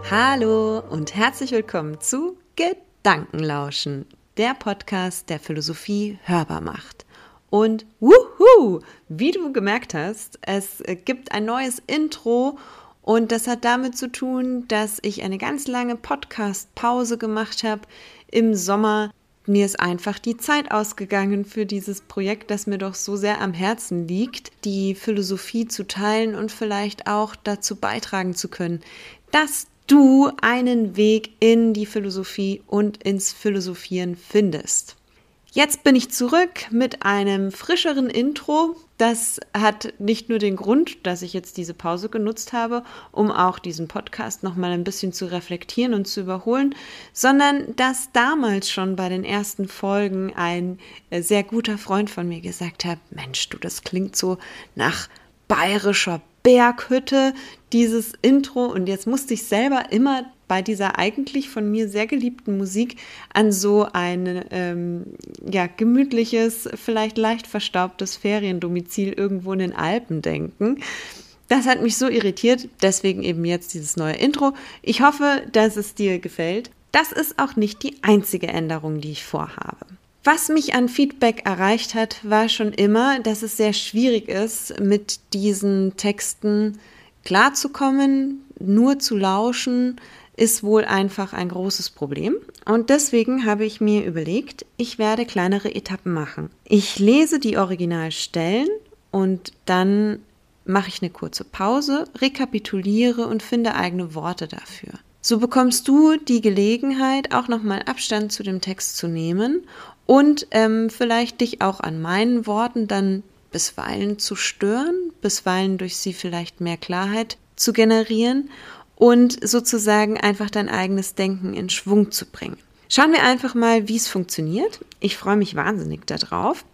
Hallo und herzlich willkommen zu Gedankenlauschen, der Podcast, der Philosophie hörbar macht. Und wuhu, wie du gemerkt hast, es gibt ein neues Intro und das hat damit zu tun, dass ich eine ganz lange Podcast-Pause gemacht habe im Sommer. Mir ist einfach die Zeit ausgegangen für dieses Projekt, das mir doch so sehr am Herzen liegt, die Philosophie zu teilen und vielleicht auch dazu beitragen zu können, dass du einen Weg in die Philosophie und ins Philosophieren findest. Jetzt bin ich zurück mit einem frischeren Intro. Das hat nicht nur den Grund, dass ich jetzt diese Pause genutzt habe, um auch diesen Podcast nochmal ein bisschen zu reflektieren und zu überholen, sondern dass damals schon bei den ersten Folgen ein sehr guter Freund von mir gesagt hat, Mensch, du, das klingt so nach bayerischer Berghütte, dieses Intro. Und jetzt musste ich selber immer bei dieser eigentlich von mir sehr geliebten Musik an so ein gemütliches, vielleicht leicht verstaubtes Feriendomizil irgendwo in den Alpen denken. Das hat mich so irritiert, deswegen eben jetzt dieses neue Intro. Ich hoffe, dass es dir gefällt. Das ist auch nicht die einzige Änderung, die ich vorhabe. Was mich an Feedback erreicht hat, war schon immer, dass es sehr schwierig ist, mit diesen Texten klarzukommen. Nur zu lauschen ist wohl einfach ein großes Problem. Und deswegen habe ich mir überlegt, ich werde kleinere Etappen machen. Ich lese die Originalstellen und dann mache ich eine kurze Pause, rekapituliere und finde eigene Worte dafür. So bekommst du die Gelegenheit, auch nochmal Abstand zu dem Text zu nehmen und vielleicht dich auch an meinen Worten dann bisweilen zu stören, bisweilen durch sie vielleicht mehr Klarheit zu generieren und sozusagen einfach dein eigenes Denken in Schwung zu bringen. Schauen wir einfach mal, wie es funktioniert. Ich freue mich wahnsinnig darauf.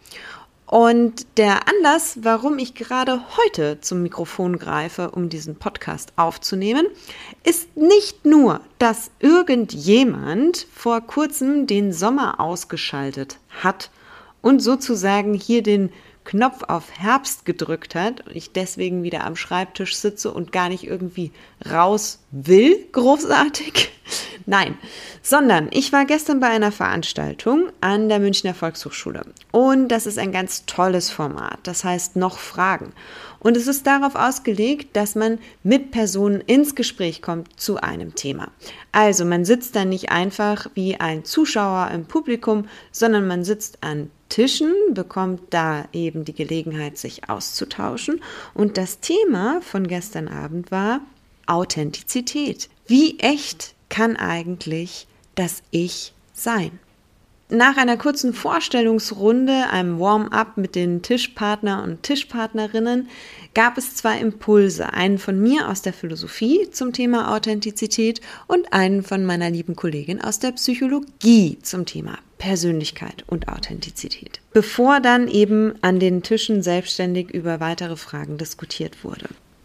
Und der Anlass, warum ich gerade heute zum Mikrofon greife, um diesen Podcast aufzunehmen, ist nicht nur, dass irgendjemand vor kurzem den Sommer ausgeschaltet hat und sozusagen hier den Knopf auf Herbst gedrückt hat und ich deswegen wieder am Schreibtisch sitze und gar nicht irgendwie raus will, großartig. Nein, sondern ich war gestern bei einer Veranstaltung an der Münchner Volkshochschule und das ist ein ganz tolles Format, das heißt noch Fragen. Und es ist darauf ausgelegt, dass man mit Personen ins Gespräch kommt zu einem Thema. Also man sitzt dann nicht einfach wie ein Zuschauer im Publikum, sondern man sitzt an Tischen, bekommt da eben die Gelegenheit, sich auszutauschen. Und das Thema von gestern Abend war Authentizität. Wie echt kann eigentlich das Ich sein? Nach einer kurzen Vorstellungsrunde, einem Warm-up mit den Tischpartner und Tischpartnerinnen, gab es zwei Impulse. Einen von mir aus der Philosophie zum Thema Authentizität und einen von meiner lieben Kollegin aus der Psychologie zum Thema Persönlichkeit und Authentizität. Bevor dann eben an den Tischen selbstständig über weitere Fragen diskutiert wurde.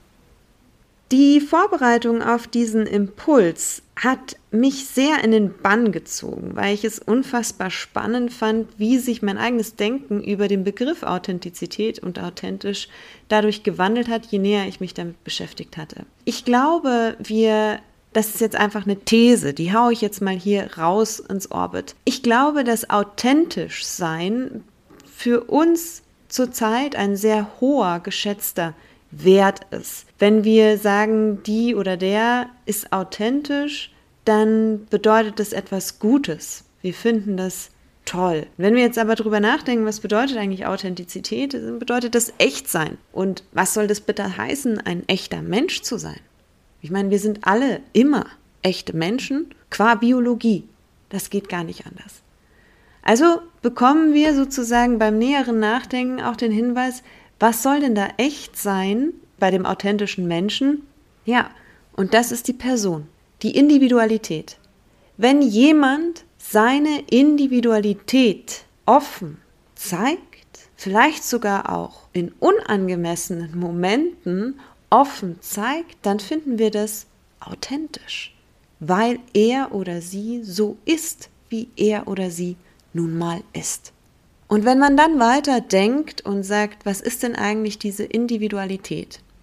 Die Vorbereitung auf diesen Impuls hat mich sehr in den Bann gezogen, weil ich es unfassbar spannend fand, wie sich mein eigenes Denken über den Begriff Authentizität und authentisch dadurch gewandelt hat, je näher ich mich damit beschäftigt hatte. Ich glaube, das ist jetzt einfach eine These, die haue ich jetzt mal hier raus ins Orbit. Ich glaube, dass authentisch sein für uns zurzeit ein sehr hoher, geschätzter Wert ist. Wenn wir sagen, die oder der ist authentisch, dann bedeutet das etwas Gutes. Wir finden das toll. Wenn wir jetzt aber drüber nachdenken, was bedeutet eigentlich Authentizität, dann bedeutet das Echtsein. Und was soll das bitte heißen, ein echter Mensch zu sein? Ich meine, wir sind alle immer echte Menschen, qua Biologie. Das geht gar nicht anders. Also bekommen wir sozusagen beim näheren Nachdenken auch den Hinweis, was soll denn da echt sein bei dem authentischen Menschen? Ja, und das ist die Person, die Individualität. Wenn jemand seine Individualität offen zeigt, vielleicht sogar auch in unangemessenen Momenten offen zeigt, dann finden wir das authentisch, weil er oder sie so ist, wie er oder sie nun mal ist. Und wenn man dann weiter denkt und sagt, was ist denn eigentlich diese Individualität?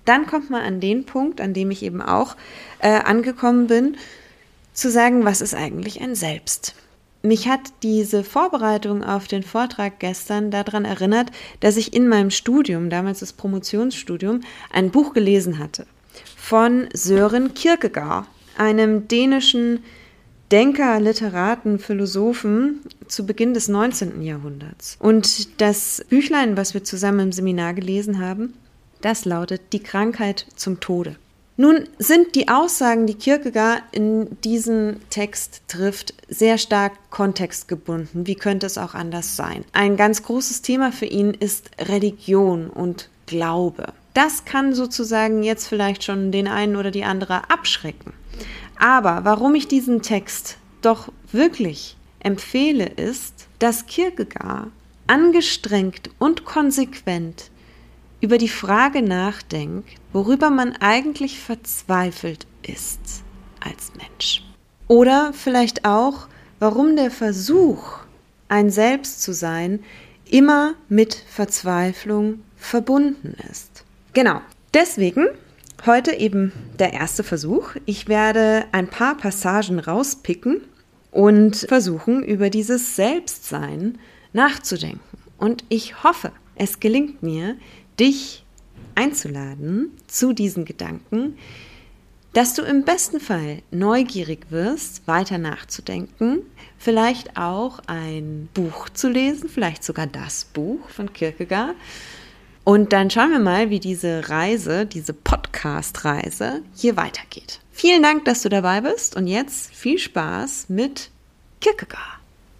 dann kommt man an den Punkt, an dem ich eben auch angekommen bin, zu sagen, was ist eigentlich ein Selbst? Mich hat diese Vorbereitung auf den Vortrag gestern daran erinnert, dass ich in meinem Studium, damals das Promotionsstudium, ein Buch gelesen hatte von Søren Kierkegaard, einem dänischen Denker, Literaten, Philosophen zu Beginn des 19. Jahrhunderts. Und das Büchlein, was wir zusammen im Seminar gelesen haben, das lautet Die Krankheit zum Tode. Nun sind die Aussagen, die Kierkegaard in diesem Text trifft, sehr stark kontextgebunden. Wie könnte es auch anders sein? Ein ganz großes Thema für ihn ist Religion und Glaube. Das kann sozusagen jetzt vielleicht schon den einen oder die andere abschrecken. Aber warum ich diesen Text doch wirklich empfehle, ist, dass Kierkegaard angestrengt und konsequent über die Frage nachdenkt, worüber man eigentlich verzweifelt ist als Mensch. Oder vielleicht auch, warum der Versuch, ein Selbst zu sein, immer mit Verzweiflung verbunden ist. Genau, deswegen heute eben der erste Versuch. Ich werde ein paar Passagen rauspicken und versuchen, über dieses Selbstsein nachzudenken. Und ich hoffe, es gelingt mir, dich einzuladen zu diesen Gedanken, dass du im besten Fall neugierig wirst, weiter nachzudenken, vielleicht auch ein Buch zu lesen, vielleicht sogar das Buch von Kierkegaard. Und dann schauen wir mal, wie diese Reise, diese Podcast-Reise hier weitergeht. Vielen Dank, dass du dabei bist und jetzt viel Spaß mit Kierkegaard.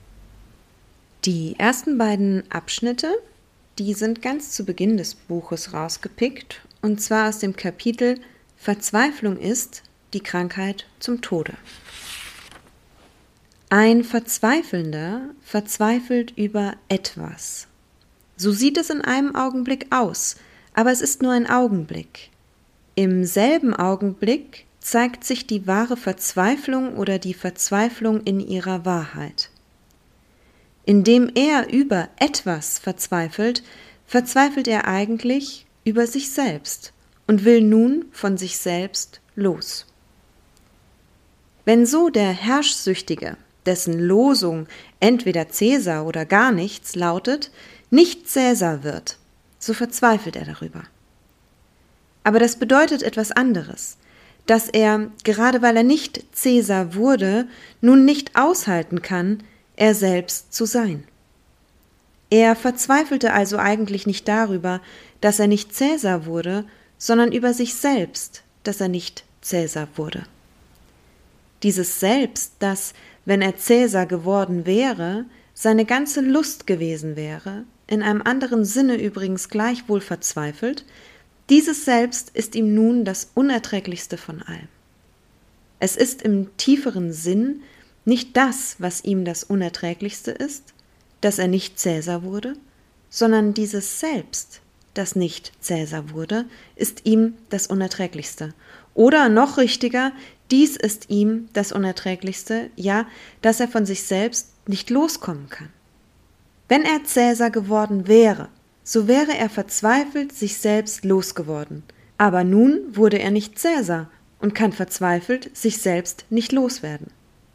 Die ersten beiden Abschnitte, die sind ganz zu Beginn des Buches rausgepickt, und zwar aus dem Kapitel Verzweiflung ist die Krankheit zum Tode. Ein Verzweifelnder verzweifelt über etwas. So sieht es in einem Augenblick aus, aber es ist nur ein Augenblick. Im selben Augenblick zeigt sich die wahre Verzweiflung oder die Verzweiflung in ihrer Wahrheit. Indem er über etwas verzweifelt, verzweifelt er eigentlich über sich selbst und will nun von sich selbst los. Wenn so der Herrschsüchtige, dessen Losung entweder Cäsar oder gar nichts lautet, nicht Cäsar wird, so verzweifelt er darüber. Aber das bedeutet etwas anderes, dass er, gerade weil er nicht Cäsar wurde, nun nicht aushalten kann, er selbst zu sein. Er verzweifelte also eigentlich nicht darüber, dass er nicht Cäsar wurde, sondern über sich selbst, dass er nicht Cäsar wurde. Dieses Selbst, das, wenn er Cäsar geworden wäre, seine ganze Lust gewesen wäre, in einem anderen Sinne übrigens gleichwohl verzweifelt, dieses Selbst ist ihm nun das Unerträglichste von allem. Es ist im tieferen Sinn nicht das, was ihm das Unerträglichste ist, dass er nicht Cäsar wurde, sondern dieses Selbst, das nicht Cäsar wurde, ist ihm das Unerträglichste. Oder noch richtiger, dies ist ihm das Unerträglichste, ja, dass er von sich selbst nicht loskommen kann. Wenn er Cäsar geworden wäre, so wäre er verzweifelt sich selbst losgeworden. Aber nun wurde er nicht Cäsar und kann verzweifelt sich selbst nicht loswerden.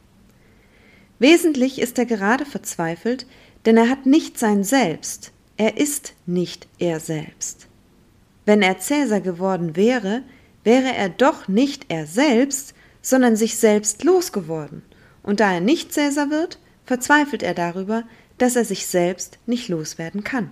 Wesentlich ist er gerade verzweifelt, denn er hat nicht sein Selbst, er ist nicht er selbst. Wenn er Cäsar geworden wäre, wäre er doch nicht er selbst, sondern sich selbst losgeworden. Und da er nicht Cäsar wird, verzweifelt er darüber, dass er sich selbst nicht loswerden kann.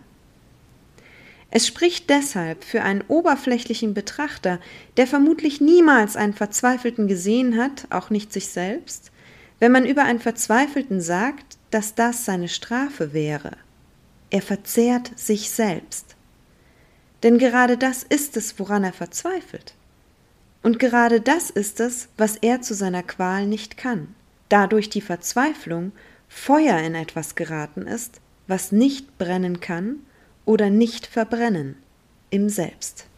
Es spricht deshalb für einen oberflächlichen Betrachter, der vermutlich niemals einen Verzweifelten gesehen hat, auch nicht sich selbst, wenn man über einen Verzweifelten sagt, dass das seine Strafe wäre. Er verzehrt sich selbst. Denn gerade das ist es, woran er verzweifelt. Und gerade das ist es, was er zu seiner Qual nicht kann, da durch die Verzweiflung Feuer in etwas geraten ist, was nicht brennen kann oder nicht verbrennen, im Selbst.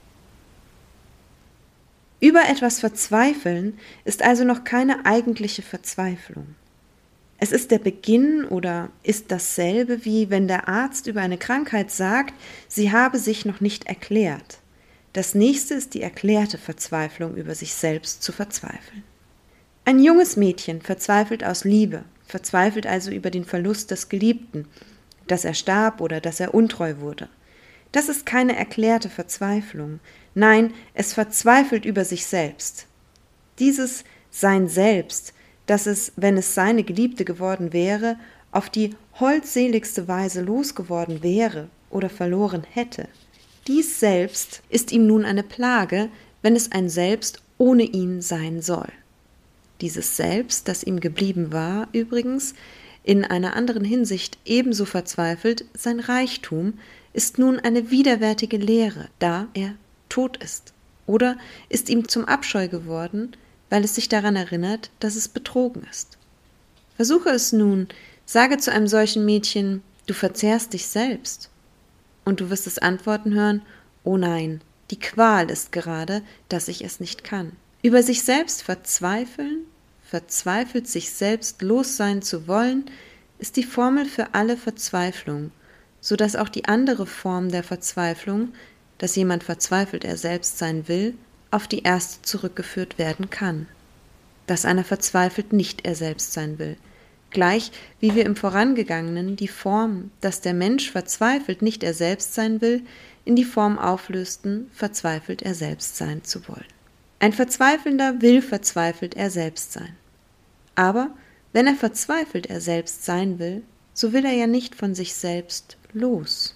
Über etwas verzweifeln ist also noch keine eigentliche Verzweiflung. Es ist der Beginn oder ist dasselbe, wie wenn der Arzt über eine Krankheit sagt, sie habe sich noch nicht erklärt. Das nächste ist die erklärte Verzweiflung, über sich selbst zu verzweifeln. Ein junges Mädchen verzweifelt aus Liebe, verzweifelt also über den Verlust des Geliebten, dass er starb oder dass er untreu wurde. Das ist keine erklärte Verzweiflung. Nein, es verzweifelt über sich selbst. Dieses Sein selbst, das es, wenn es seine Geliebte geworden wäre, auf die holdseligste Weise losgeworden wäre oder verloren hätte. Dies Selbst ist ihm nun eine Plage, wenn es ein Selbst ohne ihn sein soll. Dieses Selbst, das ihm geblieben war, übrigens, in einer anderen Hinsicht ebenso verzweifelt, sein Reichtum, ist nun eine widerwärtige Leere, da er tot ist. Oder ist ihm zum Abscheu geworden, weil es sich daran erinnert, dass es betrogen ist. Versuche es nun, sage zu einem solchen Mädchen, du verzehrst dich selbst. Und du wirst es antworten hören, oh nein, die Qual ist gerade, dass ich es nicht kann. Über sich selbst verzweifeln, verzweifelt sich selbst los sein zu wollen, ist die Formel für alle Verzweiflung, so dass auch die andere Form der Verzweiflung, dass jemand verzweifelt er selbst sein will, auf die erste zurückgeführt werden kann. Dass einer verzweifelt nicht er selbst sein will. Gleich wie wir im Vorangegangenen die Form, dass der Mensch verzweifelt nicht er selbst sein will, in die Form auflösten, verzweifelt er selbst sein zu wollen. Ein Verzweifelnder will verzweifelt er selbst sein. Aber wenn er verzweifelt er selbst sein will, so will er ja nicht von sich selbst los.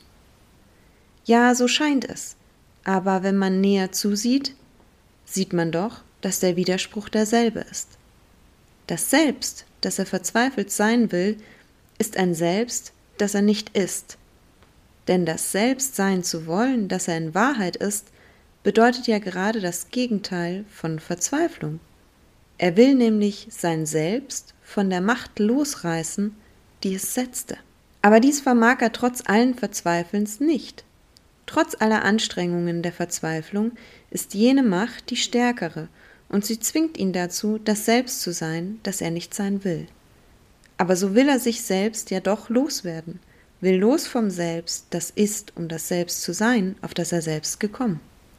Ja, so scheint es, aber wenn man näher zusieht, sieht man doch, dass der Widerspruch derselbe ist. Das Selbst, das er verzweifelt sein will, ist ein Selbst, das er nicht ist. Denn das Selbst sein zu wollen, das er in Wahrheit ist, bedeutet ja gerade das Gegenteil von Verzweiflung. Er will nämlich sein Selbst von der Macht losreißen, die es setzte. Aber dies vermag er trotz allen Verzweifelns nicht. Trotz aller Anstrengungen der Verzweiflung ist jene Macht die stärkere, und sie zwingt ihn dazu, das Selbst zu sein, das er nicht sein will. Aber so will er sich selbst ja doch loswerden, will los vom Selbst, das ist, um das Selbst zu sein, auf das er selbst gekommen.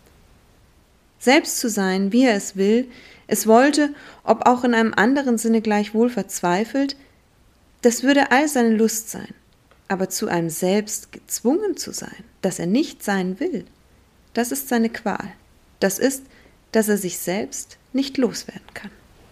Selbst zu sein, wie er es will, es wollte, ob auch in einem anderen Sinne gleichwohl verzweifelt, das würde all seine Lust sein. Aber zu einem Selbst gezwungen zu sein, das er nicht sein will, das ist seine Qual. Das ist, dass er sich selbst nicht loswerden kann.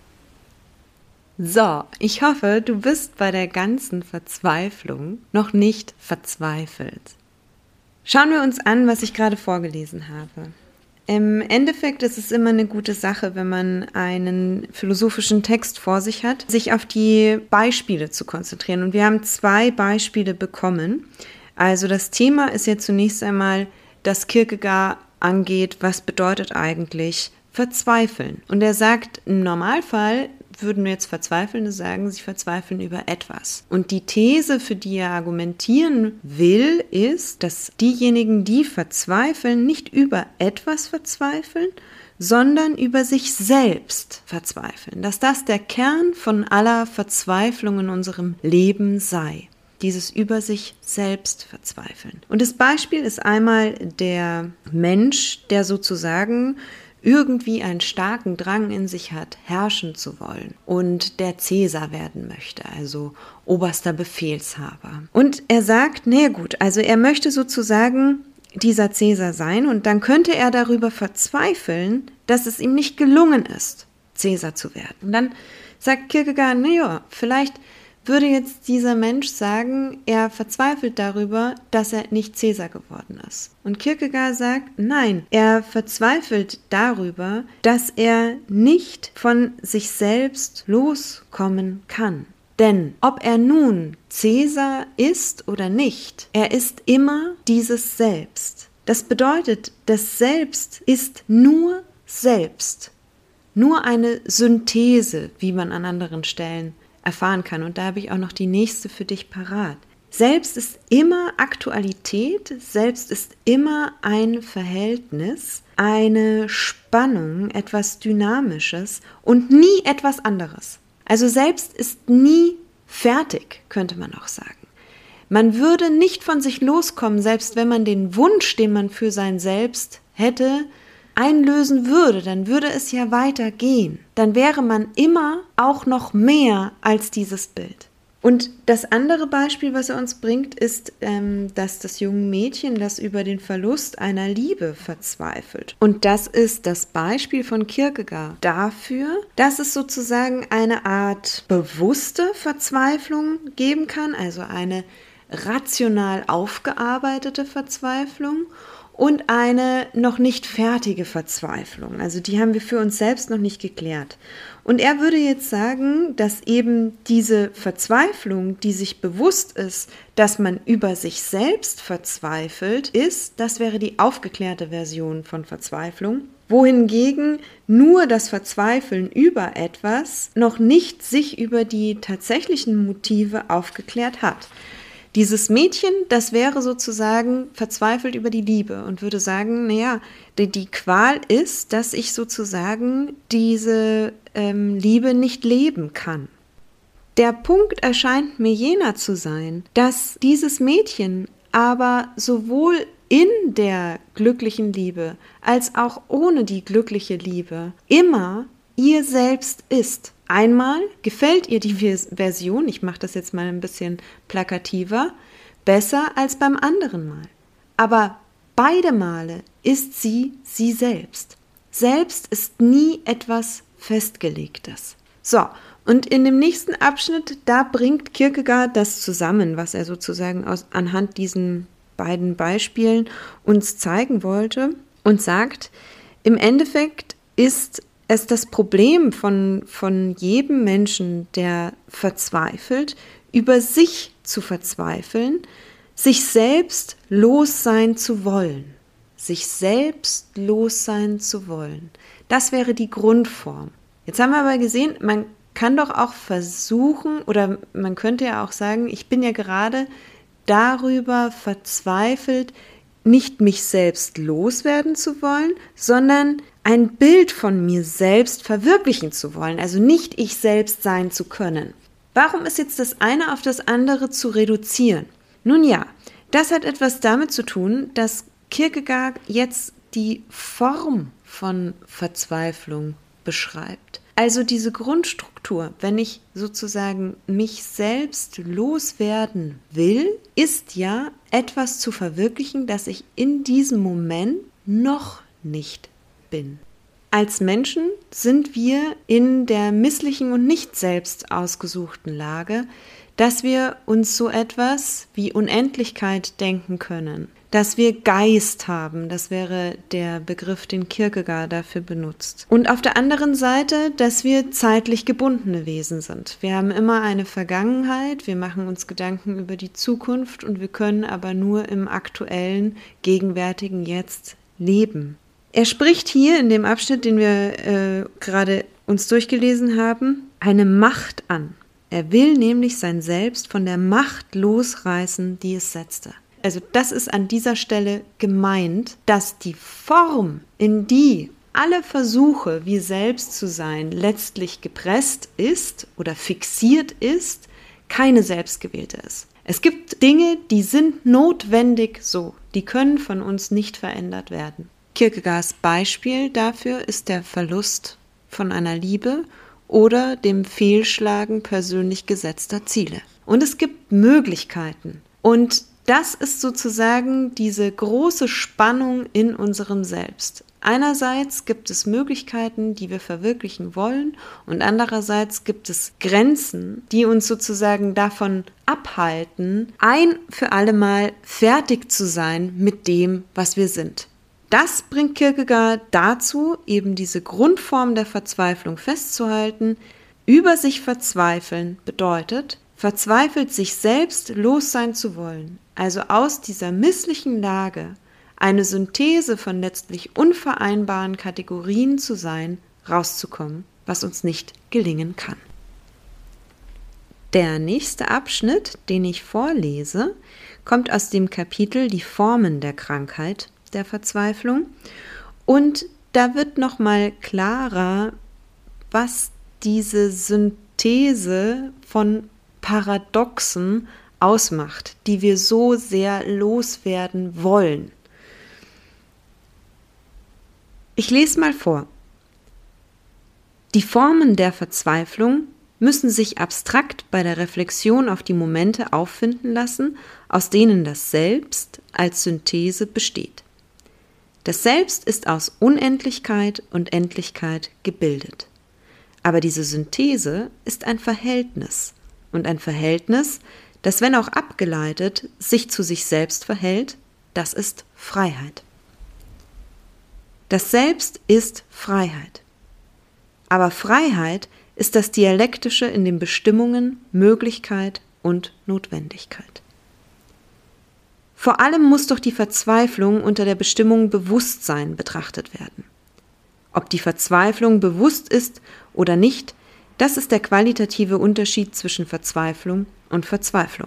So, ich hoffe, du bist bei der ganzen Verzweiflung noch nicht verzweifelt. Schauen wir uns an, was ich gerade vorgelesen habe. Im Endeffekt ist es immer eine gute Sache, wenn man einen philosophischen Text vor sich hat, sich auf die Beispiele zu konzentrieren. Und wir haben 2 Beispiele bekommen. Also das Thema ist jetzt zunächst einmal, dass Kierkegaard angeht, was bedeutet eigentlich verzweifeln. Und er sagt, im Normalfall würden wir jetzt Verzweifelnde sagen, sie verzweifeln über etwas. Und die These, für die er argumentieren will, ist, dass diejenigen, die verzweifeln, nicht über etwas verzweifeln, sondern über sich selbst verzweifeln. Dass das der Kern von aller Verzweiflung in unserem Leben sei. Dieses über sich selbst verzweifeln. Und das Beispiel ist einmal der Mensch, der sozusagen irgendwie einen starken Drang in sich hat, herrschen zu wollen und der Cäsar werden möchte, also oberster Befehlshaber. Und er sagt, na gut, also er möchte sozusagen dieser Cäsar sein und dann könnte er darüber verzweifeln, dass es ihm nicht gelungen ist, Cäsar zu werden. Und dann sagt Kierkegaard, naja, vielleicht würde jetzt dieser Mensch sagen, er verzweifelt darüber, dass er nicht Cäsar geworden ist. Und Kierkegaard sagt, nein, er verzweifelt darüber, dass er nicht von sich selbst loskommen kann. Denn ob er nun Cäsar ist oder nicht, er ist immer dieses Selbst. Das bedeutet, das Selbst ist nur Selbst. Nur eine Synthese, wie man an anderen Stellen erfahren kann. Und da habe ich auch noch die nächste für dich parat. Selbst ist immer Aktualität, selbst ist immer ein Verhältnis, eine Spannung, etwas Dynamisches und nie etwas anderes. Also selbst ist nie fertig, könnte man auch sagen. Man würde nicht von sich loskommen, selbst wenn man den Wunsch, den man für sein Selbst hätte, einlösen würde, dann würde es ja weitergehen. Dann wäre man immer auch noch mehr als dieses Bild. Und das andere Beispiel, was er uns bringt, ist, dass das junge Mädchen, das über den Verlust einer Liebe verzweifelt. Und das ist das Beispiel von Kierkegaard dafür, dass es sozusagen eine Art bewusste Verzweiflung geben kann, also eine rational aufgearbeitete Verzweiflung und eine noch nicht fertige Verzweiflung. Also die haben wir für uns selbst noch nicht geklärt. Und er würde jetzt sagen, dass eben diese Verzweiflung, die sich bewusst ist, dass man über sich selbst verzweifelt ist, das wäre die aufgeklärte Version von Verzweiflung, wohingegen nur das Verzweifeln über etwas noch nicht sich über die tatsächlichen Motive aufgeklärt hat. Dieses Mädchen, das wäre sozusagen verzweifelt über die Liebe und würde sagen, naja, die Qual ist, dass ich sozusagen diese Liebe nicht leben kann. Der Punkt erscheint mir jener zu sein, dass dieses Mädchen aber sowohl in der glücklichen Liebe als auch ohne die glückliche Liebe immer ihr selbst ist. Einmal gefällt ihr die Version, ich mache das jetzt mal ein bisschen plakativer, besser als beim anderen Mal. Aber beide Male ist sie selbst. Selbst ist nie etwas Festgelegtes. So, und in dem nächsten Abschnitt, da bringt Kierkegaard das zusammen, was er sozusagen anhand diesen beiden Beispielen uns zeigen wollte und sagt, im Endeffekt ist es das Problem von jedem Menschen, der verzweifelt, über sich zu verzweifeln, sich selbst los sein zu wollen. Sich selbst los sein zu wollen. Das wäre die Grundform. Jetzt haben wir aber gesehen, man kann doch auch versuchen, oder man könnte ja auch sagen, ich bin ja gerade darüber verzweifelt, nicht mich selbst loswerden zu wollen, sondern ein Bild von mir selbst verwirklichen zu wollen, also nicht ich selbst sein zu können. Warum ist jetzt das eine auf das andere zu reduzieren? Nun ja, das hat etwas damit zu tun, dass Kierkegaard jetzt die Form von Verzweiflung beschreibt. Also diese Grundstruktur, wenn ich sozusagen mich selbst loswerden will, ist ja etwas zu verwirklichen, das ich in diesem Moment noch nicht bin. Als Menschen sind wir in der misslichen und nicht selbst ausgesuchten Lage, dass wir uns so etwas wie Unendlichkeit denken können, dass wir Geist haben, das wäre der Begriff, den Kierkegaard dafür benutzt. Und auf der anderen Seite, dass wir zeitlich gebundene Wesen sind. Wir haben immer eine Vergangenheit, wir machen uns Gedanken über die Zukunft und wir können aber nur im aktuellen, gegenwärtigen Jetzt leben. Er spricht hier in dem Abschnitt, den wir gerade uns durchgelesen haben, eine Macht an. Er will nämlich sein Selbst von der Macht losreißen, die es setzte. Also das ist an dieser Stelle gemeint, dass die Form, in die alle Versuche, wir selbst zu sein, letztlich gepresst ist oder fixiert ist, keine selbstgewählte ist. Es gibt Dinge, die sind notwendig so, die können von uns nicht verändert werden. Kierkegaards Beispiel dafür ist der Verlust von einer Liebe oder dem Fehlschlagen persönlich gesetzter Ziele. Und es gibt Möglichkeiten. Und das ist sozusagen diese große Spannung in unserem Selbst. Einerseits gibt es Möglichkeiten, die wir verwirklichen wollen, und andererseits gibt es Grenzen, die uns sozusagen davon abhalten, ein für alle Mal fertig zu sein mit dem, was wir sind. Das bringt Kierkegaard dazu, eben diese Grundform der Verzweiflung festzuhalten. Über sich verzweifeln bedeutet, verzweifelt sich selbst los sein zu wollen, also aus dieser misslichen Lage eine Synthese von letztlich unvereinbaren Kategorien zu sein, rauszukommen, was uns nicht gelingen kann. Der nächste Abschnitt, den ich vorlese, kommt aus dem Kapitel Die Formen der Krankheit der Verzweiflung, und da wird nochmal klarer, was diese Synthese von Paradoxen ausmacht, die wir so sehr loswerden wollen. Ich lese mal vor. Die Formen der Verzweiflung müssen sich abstrakt bei der Reflexion auf die Momente auffinden lassen, aus denen das Selbst als Synthese besteht. Das Selbst ist aus Unendlichkeit und Endlichkeit gebildet. Aber diese Synthese ist ein Verhältnis und ein Verhältnis, das, wenn auch abgeleitet, sich zu sich selbst verhält, das ist Freiheit. Das Selbst ist Freiheit. Aber Freiheit ist das Dialektische in den Bestimmungen Möglichkeit und Notwendigkeit. Vor allem muss doch die Verzweiflung unter der Bestimmung Bewusstsein betrachtet werden. Ob die Verzweiflung bewusst ist oder nicht, das ist der qualitative Unterschied zwischen Verzweiflung und Verzweiflung.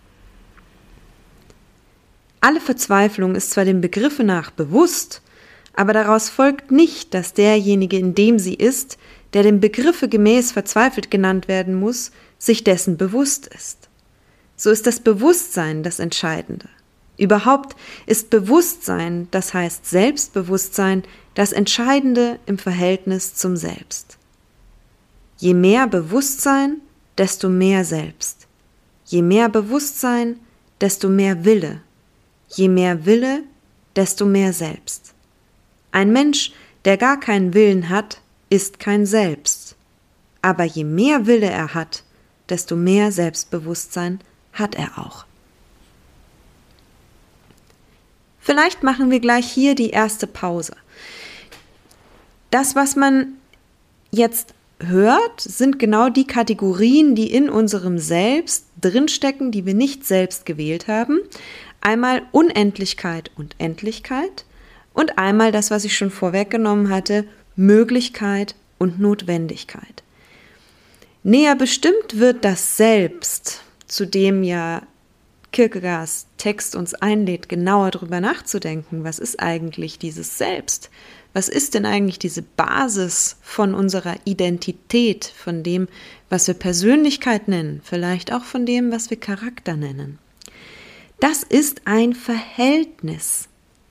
Alle Verzweiflung ist zwar dem Begriffe nach bewusst, aber daraus folgt nicht, dass derjenige, in dem sie ist, der dem Begriffe gemäß verzweifelt genannt werden muss, sich dessen bewusst ist. So ist das Bewusstsein das Entscheidende. Überhaupt ist Bewusstsein, das heißt Selbstbewusstsein, das Entscheidende im Verhältnis zum Selbst. Je mehr Bewusstsein, desto mehr Selbst. Je mehr Bewusstsein, desto mehr Wille. Je mehr Wille, desto mehr Selbst. Ein Mensch, der gar keinen Willen hat, ist kein Selbst. Aber je mehr Wille er hat, desto mehr Selbstbewusstsein hat er auch. Vielleicht machen wir gleich hier die erste Pause. Das, was man jetzt hört, sind genau die Kategorien, die in unserem Selbst drinstecken, die wir nicht selbst gewählt haben. Einmal Unendlichkeit und Endlichkeit und einmal das, was ich schon vorweggenommen hatte, Möglichkeit und Notwendigkeit. Näher bestimmt wird das Selbst, zu dem ja Kierkegaards Text uns einlädt, genauer darüber nachzudenken, was ist eigentlich dieses Selbst? Was ist denn eigentlich diese Basis von unserer Identität, von dem, was wir Persönlichkeit nennen, vielleicht auch von dem, was wir Charakter nennen? Das ist ein Verhältnis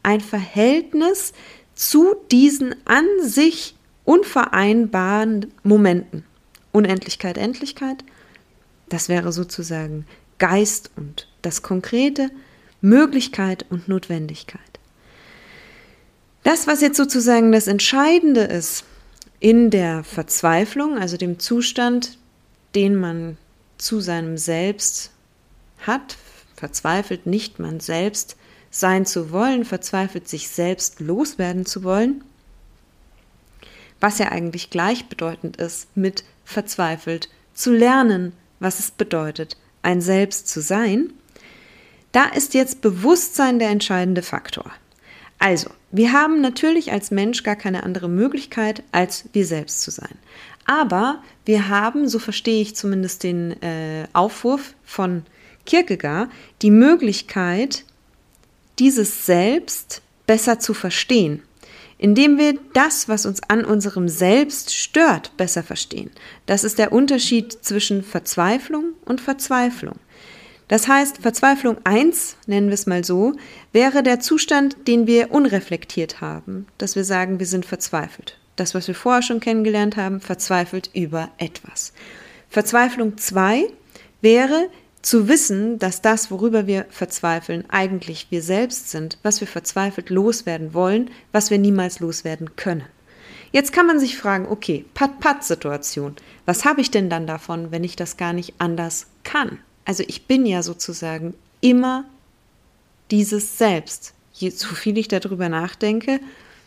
zu diesen an sich unvereinbaren Momenten. Unendlichkeit, Endlichkeit, das wäre sozusagen Geist und das Konkrete, Möglichkeit und Notwendigkeit. Das, was jetzt sozusagen das Entscheidende ist in der Verzweiflung, also dem Zustand, den man zu seinem Selbst hat, verzweifelt nicht man selbst sein zu wollen, verzweifelt sich selbst loswerden zu wollen, was ja eigentlich gleichbedeutend ist mit verzweifelt zu lernen, was es bedeutet, ein Selbst zu sein. Da ist jetzt Bewusstsein der entscheidende Faktor. Also, wir haben natürlich als Mensch gar keine andere Möglichkeit, als wir selbst zu sein. Aber wir haben, so verstehe ich zumindest den Aufruf von Kierkegaard, die Möglichkeit, dieses Selbst besser zu verstehen, indem wir das, was uns an unserem Selbst stört, besser verstehen. Das ist der Unterschied zwischen Verzweiflung und Verzweiflung. Das heißt, Verzweiflung 1, nennen wir es mal so, wäre der Zustand, den wir unreflektiert haben, dass wir sagen, wir sind verzweifelt. Das, was wir vorher schon kennengelernt haben, verzweifelt über etwas. Verzweiflung 2 wäre zu wissen, dass das, worüber wir verzweifeln, eigentlich wir selbst sind, was wir verzweifelt loswerden wollen, was wir niemals loswerden können. Jetzt kann man sich fragen, okay, Pat-Pat-Situation, was habe ich denn dann davon, wenn ich das gar nicht anders kann? Also ich bin ja sozusagen immer dieses Selbst. So viel ich darüber nachdenke,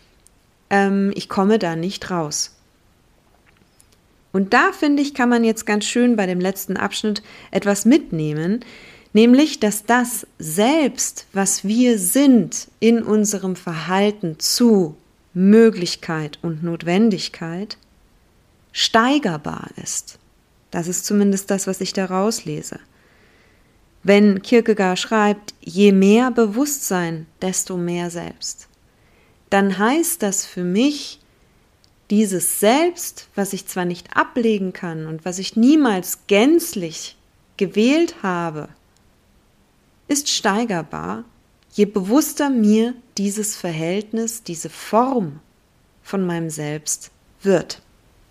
ich komme da nicht raus. Und da, finde ich, kann man jetzt ganz schön bei dem letzten Abschnitt etwas mitnehmen, nämlich, dass das Selbst, was wir sind in unserem Verhalten zu Möglichkeit und Notwendigkeit, steigerbar ist. Das ist zumindest das, was ich da rauslese. Wenn Kierkegaard schreibt, je mehr Bewusstsein, desto mehr Selbst, dann heißt das für mich, dieses Selbst, was ich zwar nicht ablegen kann und was ich niemals gänzlich gewählt habe, ist steigerbar, je bewusster mir dieses Verhältnis, diese Form von meinem Selbst wird.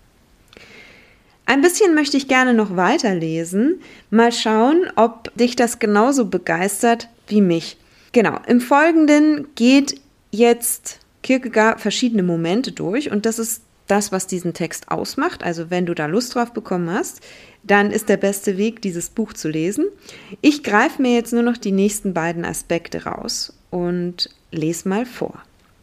Ein bisschen möchte ich gerne noch weiterlesen. Mal schauen, ob dich das genauso begeistert wie mich. Genau, im Folgenden geht jetzt Kierkegaard verschiedene Momente durch und das ist das, was diesen Text ausmacht. Also wenn du da Lust drauf bekommen hast, dann ist der beste Weg, dieses Buch zu lesen. Ich greife mir jetzt nur noch die nächsten beiden Aspekte raus und lese mal vor.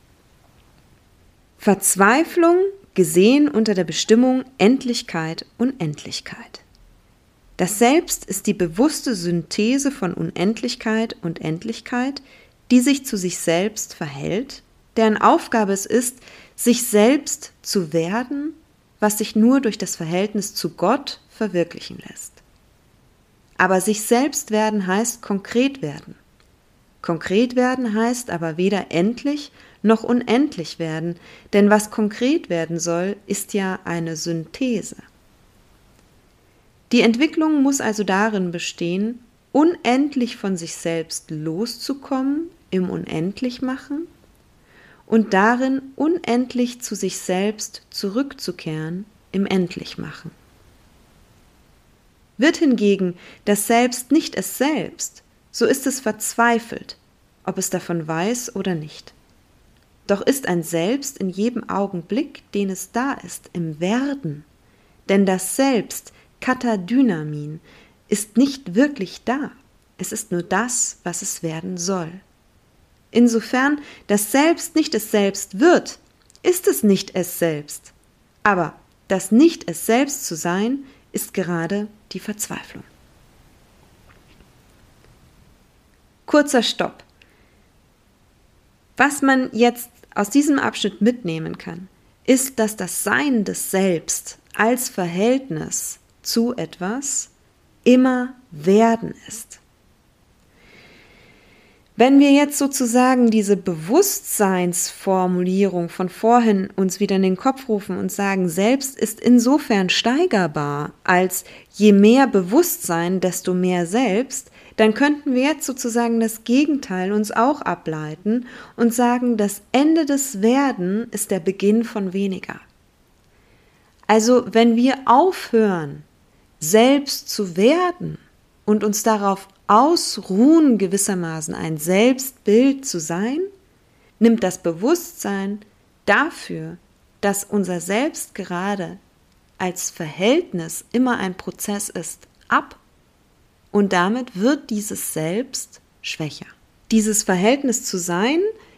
Verzweiflung gesehen unter der Bestimmung Endlichkeit, Unendlichkeit. Das Selbst ist die bewusste Synthese von Unendlichkeit und Endlichkeit, die sich zu sich selbst verhält, deren Aufgabe es ist, sich selbst zu werden, was sich nur durch das Verhältnis zu Gott verwirklichen lässt. Aber sich selbst werden heißt konkret werden. Konkret werden heißt aber weder endlich noch unendlich werden, denn was konkret werden soll, ist ja eine Synthese. Die Entwicklung muss also darin bestehen, unendlich von sich selbst loszukommen im Unendlichmachen und darin unendlich zu sich selbst zurückzukehren im Endlichmachen. Wird hingegen das Selbst nicht es selbst, so ist es verzweifelt, ob es davon weiß oder nicht. Doch ist ein Selbst in jedem Augenblick, den es da ist, im Werden. Denn das Selbst, Katadynamin, ist nicht wirklich da. Es ist nur das, was es werden soll. Insofern das Selbst nicht es selbst wird, ist es nicht es selbst. Aber das nicht es selbst zu sein, ist gerade die Verzweiflung. Kurzer Stopp. Was man jetzt aus diesem Abschnitt mitnehmen kann, ist, dass das Sein des Selbst als Verhältnis zu etwas immer Werden ist. Wenn wir jetzt sozusagen diese Bewusstseinsformulierung von vorhin uns wieder in den Kopf rufen und sagen, Selbst ist insofern steigerbar, als je mehr Bewusstsein, desto mehr Selbst, dann könnten wir jetzt sozusagen das Gegenteil uns auch ableiten und sagen, das Ende des Werden ist der Beginn von weniger. Also wenn wir aufhören, selbst zu werden und uns darauf ausruhen, gewissermaßen ein Selbstbild zu sein, nimmt das Bewusstsein dafür, dass unser Selbst gerade als Verhältnis immer ein Prozess ist, ab. Und damit wird dieses Selbst schwächer. Dieses Verhältnis zu sein,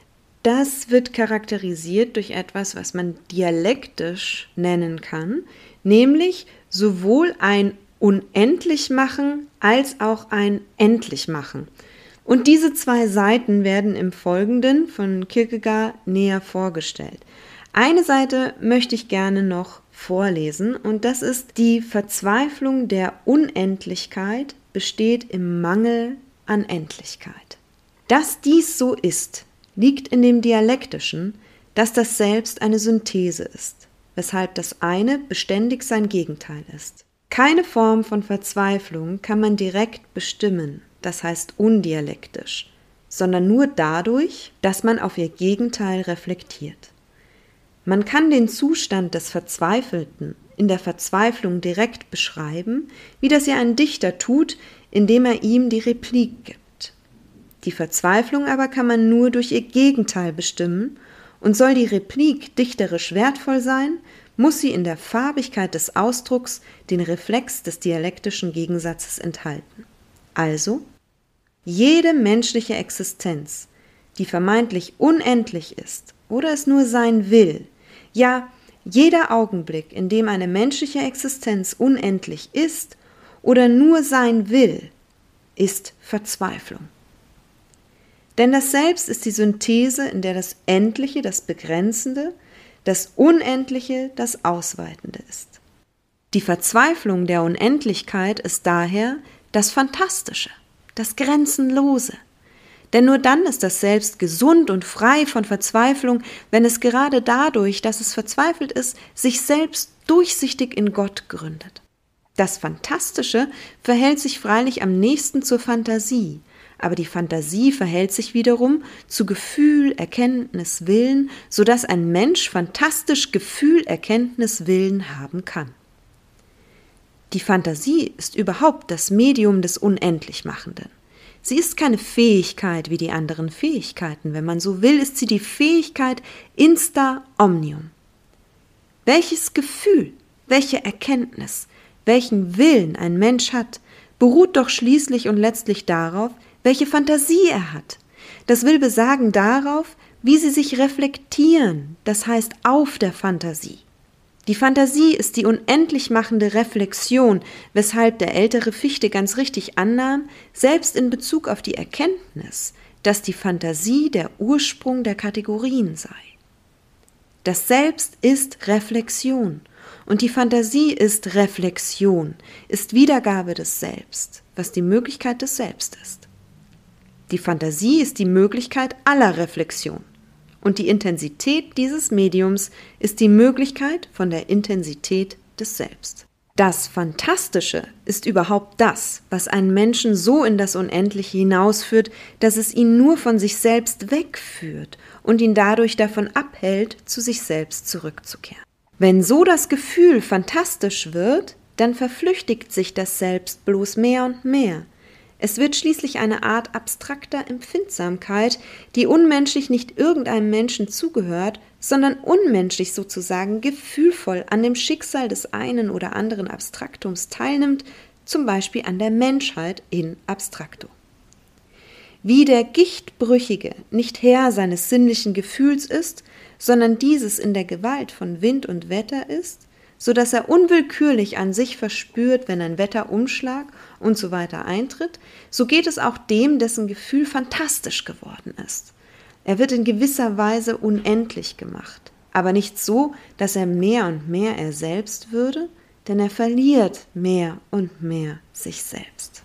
das wird charakterisiert durch etwas, was man dialektisch nennen kann, nämlich sowohl ein Unendlichmachen als auch ein Endlichmachen. Und diese zwei Seiten werden im Folgenden von Kierkegaard näher vorgestellt. Eine Seite möchte ich gerne noch vorlesen und das ist: Die Verzweiflung der Unendlichkeit besteht im Mangel an Endlichkeit. Dass dies so ist, liegt in dem Dialektischen, dass das Selbst eine Synthese ist, weshalb das eine beständig sein Gegenteil ist. Keine Form von Verzweiflung kann man direkt bestimmen, das heißt undialektisch, sondern nur dadurch, dass man auf ihr Gegenteil reflektiert. Man kann den Zustand des Verzweifelten in der Verzweiflung direkt beschreiben, wie das ja ein Dichter tut, indem er ihm die Replik gibt. Die Verzweiflung aber kann man nur durch ihr Gegenteil bestimmen, und soll die Replik dichterisch wertvoll sein, muss sie in der Farbigkeit des Ausdrucks den Reflex des dialektischen Gegensatzes enthalten. Also, jede menschliche Existenz, die vermeintlich unendlich ist oder es nur sein will, ja, jeder Augenblick, in dem eine menschliche Existenz unendlich ist oder nur sein will, ist Verzweiflung. Denn das Selbst ist die Synthese, in der das Endliche, das Begrenzende, das Unendliche, das Ausweitende ist. Die Verzweiflung der Unendlichkeit ist daher das Fantastische, das Grenzenlose. Denn nur dann ist das Selbst gesund und frei von Verzweiflung, wenn es gerade dadurch, dass es verzweifelt ist, sich selbst durchsichtig in Gott gründet. Das Fantastische verhält sich freilich am nächsten zur Fantasie, Aber die Fantasie verhält sich wiederum zu Gefühl, Erkenntnis, Willen, sodass ein Mensch fantastisch Gefühl, Erkenntnis, Willen haben kann. Die Fantasie ist überhaupt das Medium des Unendlichmachenden. Sie ist keine Fähigkeit wie die anderen Fähigkeiten. Wenn man so will, ist sie die Fähigkeit insta omnium. Welches Gefühl, welche Erkenntnis, welchen Willen ein Mensch hat, beruht doch schließlich und letztlich darauf, welche Fantasie er hat. Das will besagen darauf, wie sie sich reflektieren, das heißt auf der Fantasie. Die Fantasie ist die unendlich machende Reflexion, weshalb der ältere Fichte ganz richtig annahm, selbst in Bezug auf die Erkenntnis, dass die Fantasie der Ursprung der Kategorien sei. Das Selbst ist Reflexion und die Fantasie ist Reflexion, ist Wiedergabe des Selbst, was die Möglichkeit des Selbst ist. Die Fantasie ist die Möglichkeit aller Reflexion. Und die Intensität dieses Mediums ist die Möglichkeit von der Intensität des Selbst. Das Fantastische ist überhaupt das, was einen Menschen so in das Unendliche hinausführt, dass es ihn nur von sich selbst wegführt und ihn dadurch davon abhält, zu sich selbst zurückzukehren. Wenn so das Gefühl fantastisch wird, dann verflüchtigt sich das Selbst bloß mehr und mehr. Es wird schließlich eine Art abstrakter Empfindsamkeit, die unmenschlich nicht irgendeinem Menschen zugehört, sondern unmenschlich sozusagen gefühlvoll an dem Schicksal des einen oder anderen Abstraktums teilnimmt, zum Beispiel an der Menschheit in abstracto. Wie der Gichtbrüchige nicht Herr seines sinnlichen Gefühls ist, sondern dieses in der Gewalt von Wind und Wetter ist, so dass er unwillkürlich an sich verspürt, wenn ein Wetterumschlag und so weiter eintritt, so geht es auch dem, dessen Gefühl fantastisch geworden ist. Er wird in gewisser Weise unendlich gemacht, aber nicht so, dass er mehr und mehr er selbst würde, denn er verliert mehr und mehr sich selbst.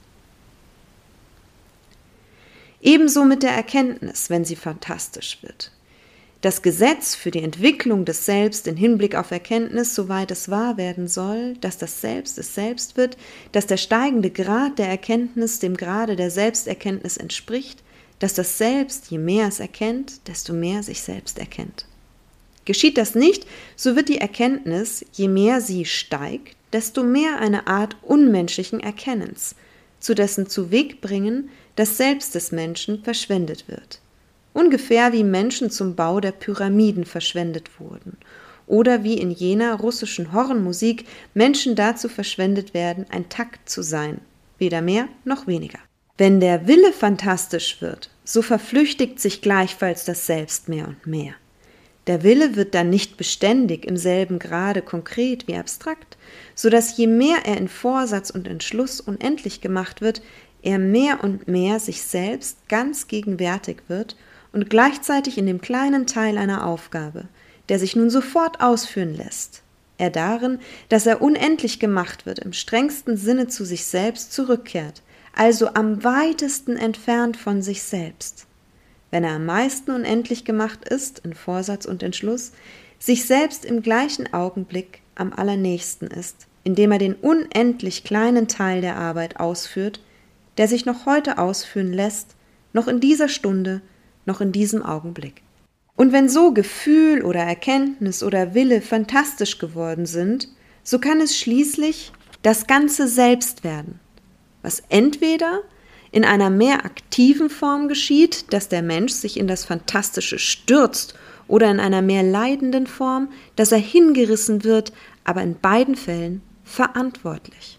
Ebenso mit der Erkenntnis, wenn sie fantastisch wird. Das Gesetz für die Entwicklung des Selbst in Hinblick auf Erkenntnis, soweit es wahr werden soll, dass das Selbst es selbst wird, dass der steigende Grad der Erkenntnis dem Grade der Selbsterkenntnis entspricht, dass das Selbst, je mehr es erkennt, desto mehr sich selbst erkennt. Geschieht das nicht, so wird die Erkenntnis, je mehr sie steigt, desto mehr eine Art unmenschlichen Erkennens, zu dessen Zuwegbringen das Selbst des Menschen verschwendet wird. Ungefähr wie Menschen zum Bau der Pyramiden verschwendet wurden oder wie in jener russischen Hornmusik Menschen dazu verschwendet werden, ein Takt zu sein, weder mehr noch weniger. Wenn der Wille fantastisch wird, so verflüchtigt sich gleichfalls das Selbst mehr und mehr. Der Wille wird dann nicht beständig im selben Grade konkret wie abstrakt, so dass je mehr er in Vorsatz und Entschluss unendlich gemacht wird, er mehr und mehr sich selbst ganz gegenwärtig wird und gleichzeitig in dem kleinen Teil einer Aufgabe, der sich nun sofort ausführen lässt, er darin, dass er unendlich gemacht wird, im strengsten Sinne zu sich selbst zurückkehrt, also am weitesten entfernt von sich selbst. Wenn er am meisten unendlich gemacht ist, in Vorsatz und Entschluss, sich selbst im gleichen Augenblick am allernächsten ist, indem er den unendlich kleinen Teil der Arbeit ausführt, der sich noch heute ausführen lässt, noch in dieser Stunde, noch in diesem Augenblick. Und wenn so Gefühl oder Erkenntnis oder Wille fantastisch geworden sind, so kann es schließlich das ganze Selbst werden, was entweder in einer mehr aktiven Form geschieht, dass der Mensch sich in das Fantastische stürzt, oder in einer mehr leidenden Form, dass er hingerissen wird, aber in beiden Fällen verantwortlich.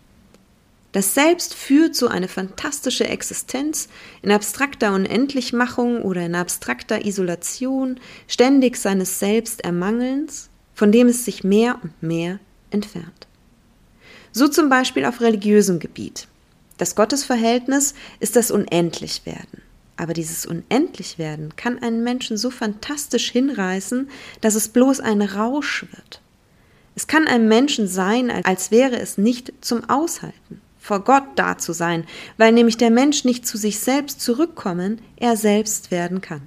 Das Selbst führt so eine fantastische Existenz in abstrakter Unendlichmachung oder in abstrakter Isolation, ständig seines Selbstermangelns, von dem es sich mehr und mehr entfernt. So zum Beispiel auf religiösem Gebiet. Das Gottesverhältnis ist das Unendlichwerden. Aber dieses Unendlichwerden kann einen Menschen so fantastisch hinreißen, dass es bloß ein Rausch wird. Es kann einem Menschen sein, als wäre es nicht zum Aushalten, vor Gott da zu sein, weil nämlich der Mensch nicht zu sich selbst zurückkommen, er selbst werden kann.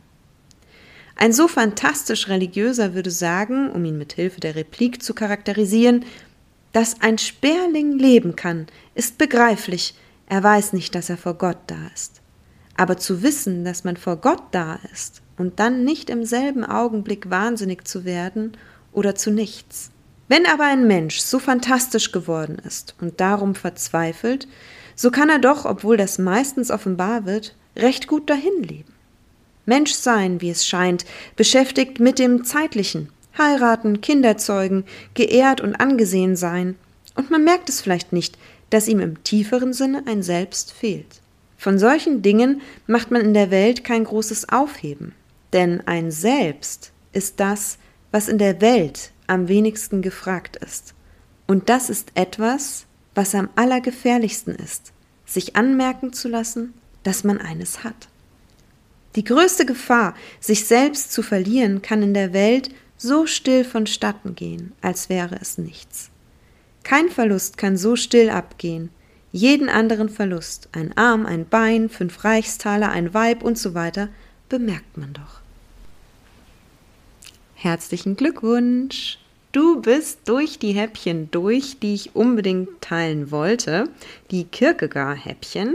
Ein so fantastisch Religiöser würde sagen, um ihn mit Hilfe der Replik zu charakterisieren, dass ein Sperling leben kann, ist begreiflich, er weiß nicht, dass er vor Gott da ist. Aber zu wissen, dass man vor Gott da ist und dann nicht im selben Augenblick wahnsinnig zu werden oder zu nichts. Wenn aber ein Mensch so fantastisch geworden ist und darum verzweifelt, so kann er doch, obwohl das meistens offenbar wird, recht gut dahin leben. Menschsein, wie es scheint, beschäftigt mit dem Zeitlichen, heiraten, Kinder zeugen, geehrt und angesehen sein, und man merkt es vielleicht nicht, dass ihm im tieferen Sinne ein Selbst fehlt. Von solchen Dingen macht man in der Welt kein großes Aufheben, denn ein Selbst ist das, was in der Welt am wenigsten gefragt ist. Und das ist etwas, was am allergefährlichsten ist, sich anmerken zu lassen, dass man eines hat. Die größte Gefahr, sich selbst zu verlieren, kann in der Welt so still vonstatten gehen, als wäre es nichts. Kein Verlust kann so still abgehen. Jeden anderen Verlust, ein Arm, ein Bein, 5 Reichstaler, ein Weib und so weiter, bemerkt man doch. Herzlichen Glückwunsch! Du bist durch die Häppchen durch, die ich unbedingt teilen wollte, die Kierkegaard-Häppchen.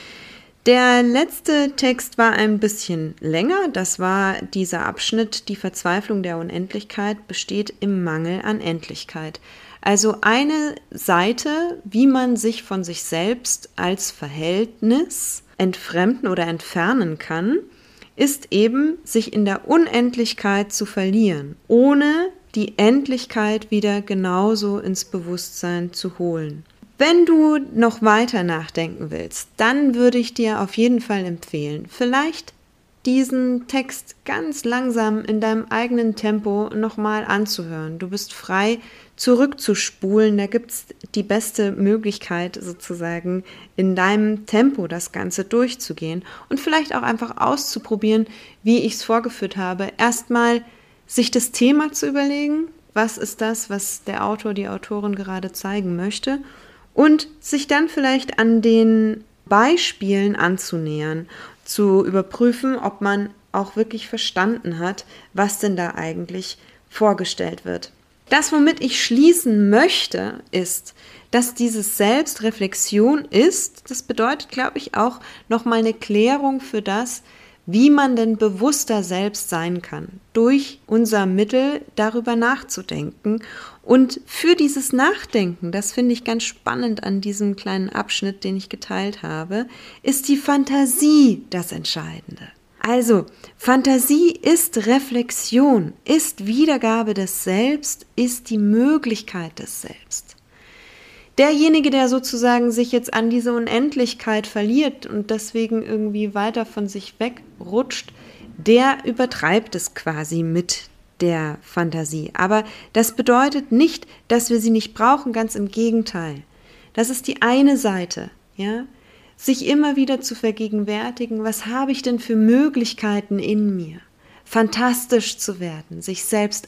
Der letzte Text war ein bisschen länger, das war dieser Abschnitt, die Verzweiflung der Unendlichkeit besteht im Mangel an Endlichkeit. Also eine Seite, wie man sich von sich selbst als Verhältnis entfremden oder entfernen kann, ist eben, sich in der Unendlichkeit zu verlieren, ohne die Endlichkeit wieder genauso ins Bewusstsein zu holen. Wenn du noch weiter nachdenken willst, dann würde ich dir auf jeden Fall empfehlen, vielleicht diesen Text ganz langsam in deinem eigenen Tempo nochmal anzuhören. Du bist frei, zurückzuspulen. Da gibt es die beste Möglichkeit, sozusagen in deinem Tempo das Ganze durchzugehen und vielleicht auch einfach auszuprobieren, wie ich es vorgeführt habe. Erstmal sich das Thema zu überlegen, was ist das, was der Autor, die Autorin gerade zeigen möchte, und sich dann vielleicht an den Beispielen anzunähern, zu überprüfen, ob man auch wirklich verstanden hat, was denn da eigentlich vorgestellt wird. Das, womit ich schließen möchte, ist, dass dieses Selbstreflexion ist. Das bedeutet, glaube ich, auch nochmal eine Klärung für das, wie man denn bewusster selbst sein kann, durch unser Mittel darüber nachzudenken. Und für dieses Nachdenken, das finde ich ganz spannend an diesem kleinen Abschnitt, den ich geteilt habe, ist die Fantasie das Entscheidende. Also, Fantasie ist Reflexion, ist Wiedergabe des Selbst, ist die Möglichkeit des Selbst. Derjenige, der sozusagen sich jetzt an diese Unendlichkeit verliert und deswegen irgendwie weiter von sich wegrutscht, der übertreibt es quasi mit der Fantasie. Aber das bedeutet nicht, dass wir sie nicht brauchen, ganz im Gegenteil. Das ist die eine Seite, ja, sich immer wieder zu vergegenwärtigen, was habe ich denn für Möglichkeiten in mir? Fantastisch zu werden, sich selbst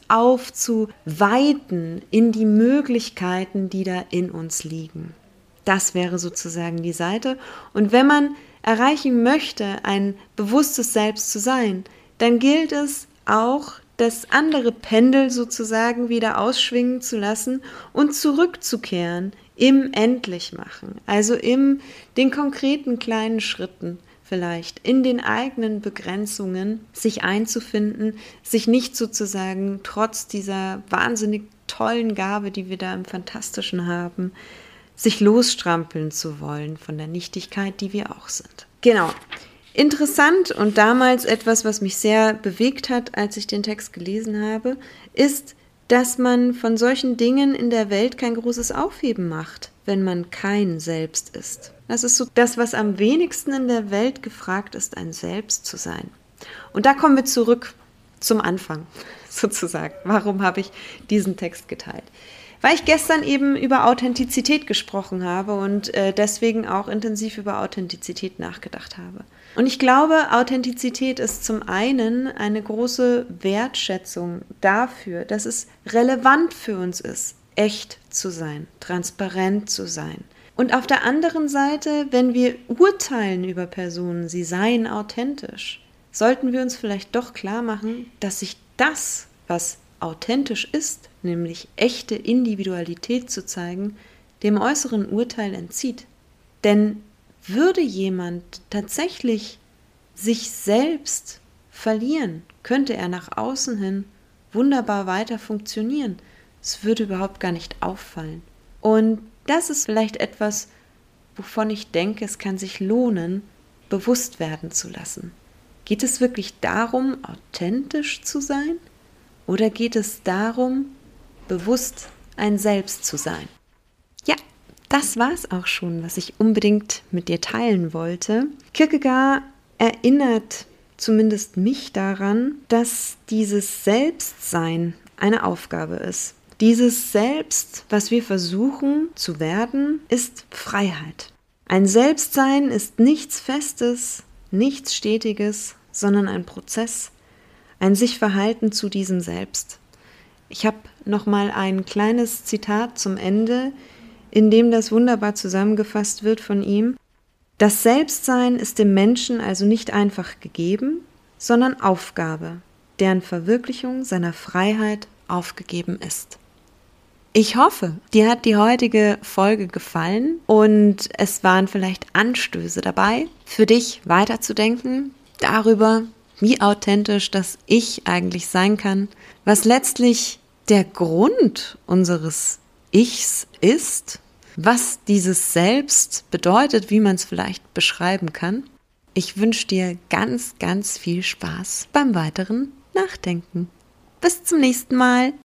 aufzuweiten in die Möglichkeiten, die da in uns liegen. Das wäre sozusagen die Seite. Und wenn man erreichen möchte, ein bewusstes Selbst zu sein, dann gilt es auch, das andere Pendel sozusagen wieder ausschwingen zu lassen und zurückzukehren im Endlichmachen, also in den konkreten kleinen Schritten. Vielleicht in den eigenen Begrenzungen sich einzufinden, sich nicht sozusagen trotz dieser wahnsinnig tollen Gabe, die wir da im Fantastischen haben, sich losstrampeln zu wollen von der Nichtigkeit, die wir auch sind. Genau. Interessant und damals etwas, was mich sehr bewegt hat, als ich den Text gelesen habe, ist, dass man von solchen Dingen in der Welt kein großes Aufheben macht, wenn man kein Selbst ist. Das ist so das, was am wenigsten in der Welt gefragt ist, ein Selbst zu sein. Und da kommen wir zurück zum Anfang, sozusagen. Warum habe ich diesen Text geteilt? Weil ich gestern eben über Authentizität gesprochen habe und deswegen auch intensiv über Authentizität nachgedacht habe. Und ich glaube, Authentizität ist zum einen eine große Wertschätzung dafür, dass es relevant für uns ist, echt zu sein, transparent zu sein. Und auf der anderen Seite, wenn wir urteilen über Personen, sie seien authentisch, sollten wir uns vielleicht doch klar machen, dass sich das, was authentisch ist, nämlich echte Individualität zu zeigen, dem äußeren Urteil entzieht. Denn würde jemand tatsächlich sich selbst verlieren, könnte er nach außen hin wunderbar weiter funktionieren. Es würde überhaupt gar nicht auffallen. Und das ist vielleicht etwas, wovon ich denke, es kann sich lohnen, bewusst werden zu lassen. Geht es wirklich darum, authentisch zu sein? Oder geht es darum, bewusst ein Selbst zu sein? Ja, das war es auch schon, was ich unbedingt mit dir teilen wollte. Kierkegaard erinnert zumindest mich daran, dass dieses Selbstsein eine Aufgabe ist. Dieses Selbst, was wir versuchen zu werden, ist Freiheit. Ein Selbstsein ist nichts Festes, nichts Stetiges, sondern ein Prozess, ein Sich-Verhalten zu diesem Selbst. Ich habe nochmal ein kleines Zitat zum Ende, in dem das wunderbar zusammengefasst wird von ihm. Das Selbstsein ist dem Menschen also nicht einfach gegeben, sondern Aufgabe, deren Verwirklichung seiner Freiheit aufgegeben ist. Ich hoffe, dir hat die heutige Folge gefallen und es waren vielleicht Anstöße dabei, für dich weiterzudenken darüber, wie authentisch das Ich eigentlich sein kann, was letztlich der Grund unseres Ichs ist, was dieses Selbst bedeutet, wie man es vielleicht beschreiben kann. Ich wünsche dir ganz, ganz viel Spaß beim weiteren Nachdenken. Bis zum nächsten Mal.